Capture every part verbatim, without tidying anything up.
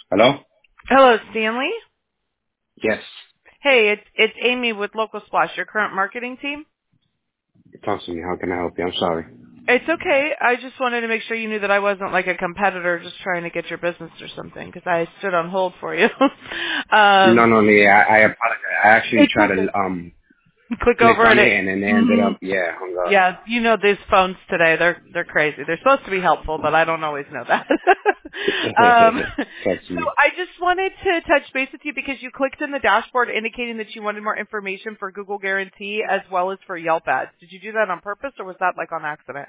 Hello? Hello, Stanley. Yes. Hey, it's it's Amy with Local Splash, your current marketing team. Talk to me. How can I help you? I'm sorry. It's okay. I just wanted to make sure you knew that I wasn't like a competitor just trying to get your business or something because I stood on hold for you. No, um, no, no. Yeah, I, I apologize. I actually it's tried to okay. um Click click over on at it it. and then they ended Mm-hmm. up yeah hung up. Yeah, you know these phones today, they're they're crazy. They're supposed to be helpful, but I don't always know that. um, Trust so me. I just wanted to touch base with you because you clicked in the dashboard indicating that you wanted more information for Google Guarantee as well as for Yelp ads. Did you do that on purpose or was that like on accident?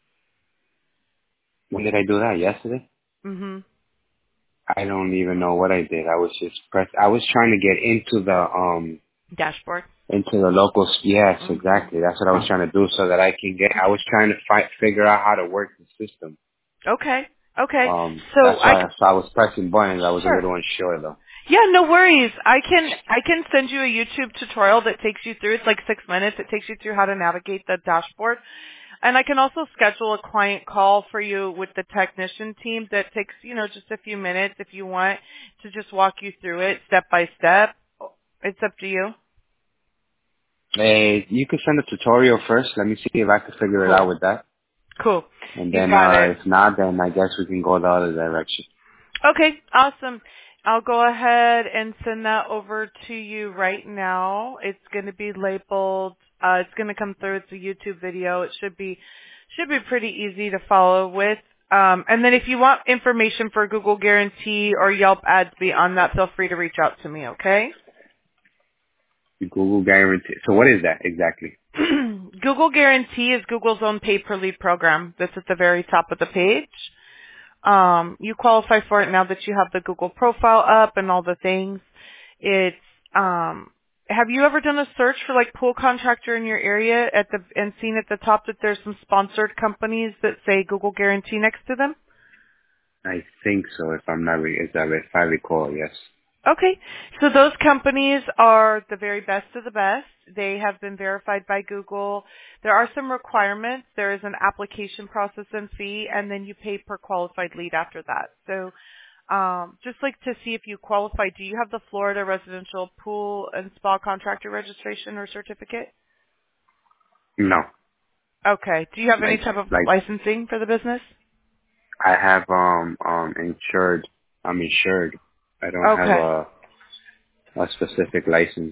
When did I do that? Yesterday? Mhm. I don't even know what I did. I was just press. I was trying to get into the um Dashboard. into the locals. Yes, Mhm. exactly. That's what I was trying to do so that I can get. I was trying to fight, figure out how to work the system. Okay. Okay. Um, So that's I why so I was pressing buttons. I was a sure. little unsure though. Yeah, no worries. I can I can send you a YouTube tutorial that takes you through. It's like six minutes. It takes you through how to navigate the dashboard. And I can also schedule a client call for you with the technician team that takes, you know, just a few minutes if you want to just walk you through it step by step. It's up to you. Hey, you could send a tutorial first. Let me see if I can figure it Cool. out with that. Cool. And You then, got uh, it. if not, then I guess we can go the other direction. Okay, awesome. I'll go ahead and send that over to you right now. It's going to be labeled, uh, it's going to come through. It's a YouTube video. It should be, should be pretty easy to follow with. Um, and then if you want information for Google Guarantee or Yelp ads beyond that, feel free to reach out to me, okay? Google guarantee. So what is that exactly? Google Guarantee is Google's own pay-per-lead program. That's at the very top of the page. Um, you qualify for it now that you have the Google profile up and all the things. It's um, have you ever done a search for like pool contractor in your area at the and seen at the top that there's some sponsored companies that say Google Guarantee next to them? I think so. If I'm not, re- if I if I recall, yes. Okay. So those companies are the very best of the best. They have been verified by Google. There are some requirements. There is an application process and fee, and then you pay per qualified lead after that. So um, just like to see if you qualify, do you have the Florida Residential Pool and Spa Contractor Registration or certificate? No. Okay. Do you have any Like, type of like licensing for the business? I have um um insured. I'm insured. I don't have Okay. a a specific license.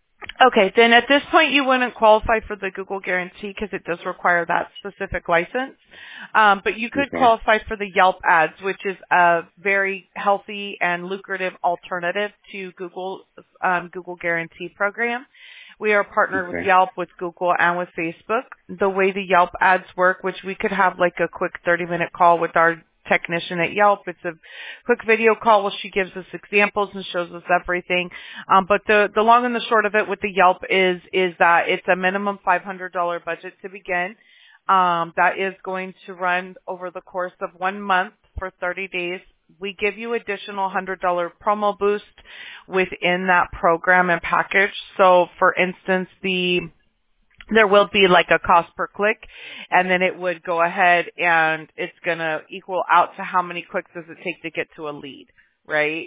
Okay, then at this point you wouldn't qualify for the Google Guarantee because it does require that specific license. Um, but you could Okay. qualify for the Yelp ads, which is a very healthy and lucrative alternative to Google um, Google Guarantee program. We are partnered with Okay. Yelp, with Google, and with Facebook. The way the Yelp ads work, which we could have like a quick thirty minute call with our technician at Yelp. It's a quick video call where she gives us examples and shows us everything. Um, but the, the long and the short of it with the Yelp is, is that it's a minimum five hundred dollars budget to begin. Um, that is going to run over the course of one month for thirty days. We give you additional one hundred dollars promo boost within that program and package. So for instance, the there will be like a cost per click, and then it would go ahead and it's going to equal out to how many clicks does it take to get to a lead, right?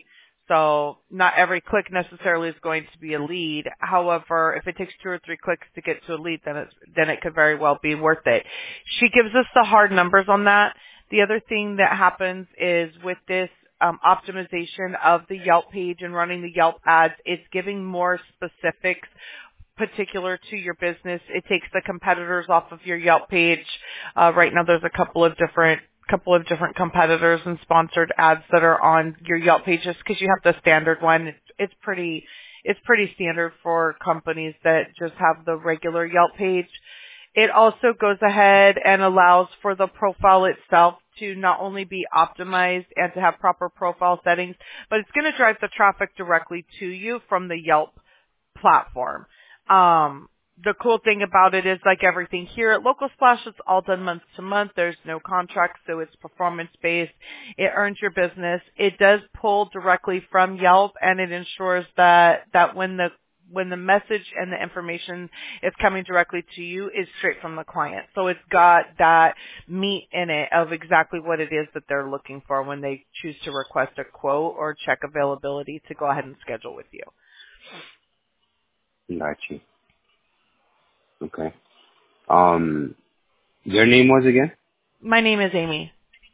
So not every click necessarily is going to be a lead. However, if it takes two or three clicks to get to a lead, then it's, then it could very well be worth it. She gives us the hard numbers on that. The other thing that happens is with this um, optimization of the Yelp page and running the Yelp ads, it's giving more specifics particular to your business. It takes the competitors off of your Yelp page. Uh, right now there's a couple of different couple of different competitors and sponsored ads that are on your Yelp page just because you have the standard one. It's, it's pretty it's pretty standard for companies that just have the regular Yelp page. It also goes ahead and allows for the profile itself to not only be optimized and to have proper profile settings, but it's going to drive the traffic directly to you from the Yelp platform. Um, the cool thing about it is like everything here at Local Splash, it's all done month to month. There's no contract, so it's performance based. It earns your business. It does pull directly from Yelp, and it ensures that, that when the when the message and the information is coming directly to you is straight from the client. So it's got that meat in it of exactly what it is that they're looking for when they choose to request a quote or check availability to go ahead and schedule with you. Got you. Okay. Um, your name was again? My name is Amy.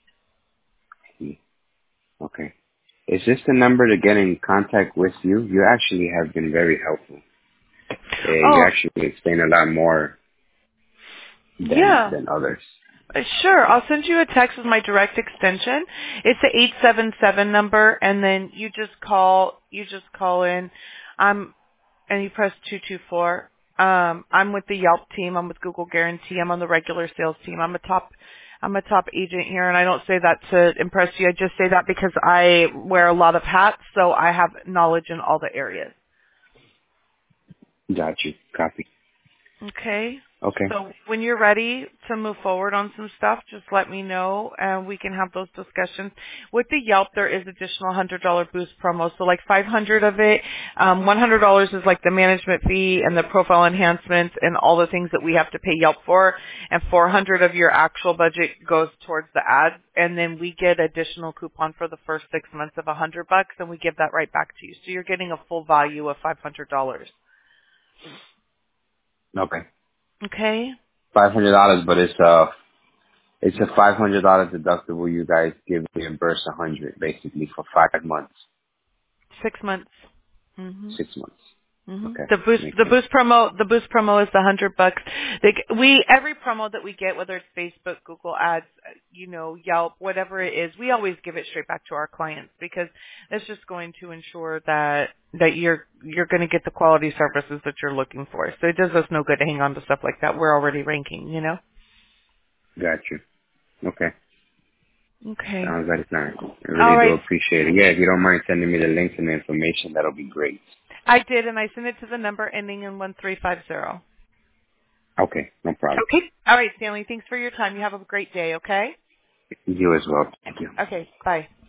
Okay. Is this the number to get in contact with you? You actually have been very helpful. Uh, you Oh, actually explain a lot more than yeah. than others. Uh, Sure. I'll send you a text with my direct extension. It's the eight seven seven number, and then you just call. You just call in, um, and you press two two four. Um, I'm with the Yelp team. I'm with Google Guarantee. I'm on the regular sales team. I'm a top. I'm a top agent here, and I don't say that to impress you. I just say that because I wear a lot of hats, so I have knowledge in all the areas. Got you. Copy. Okay. Okay. So when you're ready to move forward on some stuff, just let me know and we can have those discussions. With the Yelp, there is additional one hundred dollars boost promo. So like five hundred dollars of it, um, one hundred dollars is like the management fee and the profile enhancements and all the things that we have to pay Yelp for. And four hundred dollars of your actual budget goes towards the ads. And then we get additional coupon for the first six months of one hundred bucks, and we give that right back to you. So you're getting a full value of five hundred dollars. Okay. Okay? Five hundred dollars, but it's a it's a five hundred dollar deductible. You guys give reimburse a hundred basically for five months, Six months. Mhm. six months. Mhm. Okay, The boost, makes the sense. boost promo, the boost promo is the hundred bucks. They, g- we every promo that we get, whether it's Facebook, Google Ads, uh, you know, Yelp, whatever it is, we always give it straight back to our clients because it's just going to ensure that that you're you're going to get the quality services that you're looking for. So it does us no good to hang on to stuff like that. We're already ranking, you know. Got you. Okay, Okay. sounds like a plan. I All really do right. appreciate it. Yeah, if you don't mind sending me the links and the information, that'll be great. I did, and I sent it to the number ending in one three five zero. Okay, no problem. Okay. All right, Stanley. Thanks for your time. You have a great day. Okay. You as well. Thank you. Okay. Bye.